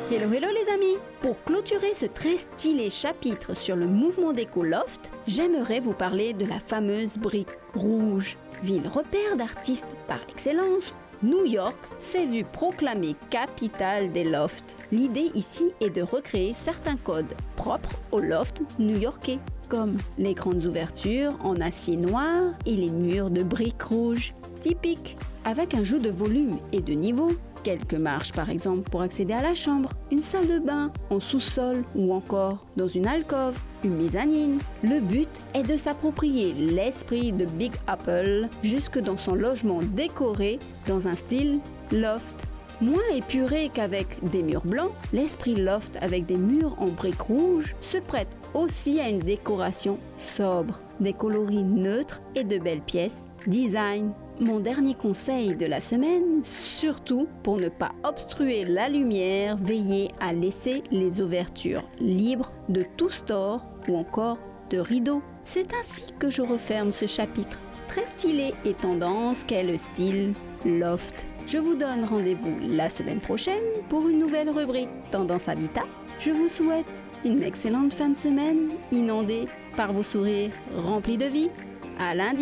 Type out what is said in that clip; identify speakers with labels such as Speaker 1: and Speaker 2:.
Speaker 1: Hello hello les amis! Pour clôturer ce très stylé chapitre sur le mouvement d'éco-loft, j'aimerais vous parler de la fameuse brique rouge. Ville repère d'artistes par excellence, New York s'est vu proclamée capitale des lofts. L'idée ici est de recréer certains codes propres aux lofts new-yorkais, comme les grandes ouvertures en acier noir et les murs de briques rouges typiques, avec un jeu de volume et de niveau. Quelques marches par exemple pour accéder à la chambre, une salle de bain en sous-sol ou encore dans une alcôve, une mezzanine. Le but est de s'approprier l'esprit de Big Apple jusque dans son logement décoré dans un style loft. Moins épuré qu'avec des murs blancs, l'esprit loft avec des murs en briques rouges se prête aussi à une décoration sobre, des coloris neutres et de belles pièces design. Mon dernier conseil de la semaine, surtout pour ne pas obstruer la lumière, veillez à laisser les ouvertures libres de tout store ou encore de rideaux. C'est ainsi que je referme ce chapitre très stylé et tendance qu'est le style loft. Je vous donne rendez-vous la semaine prochaine pour une nouvelle rubrique Tendance Habitat. Je vous souhaite une excellente fin de semaine inondée par vos sourires remplis de vie. À lundi!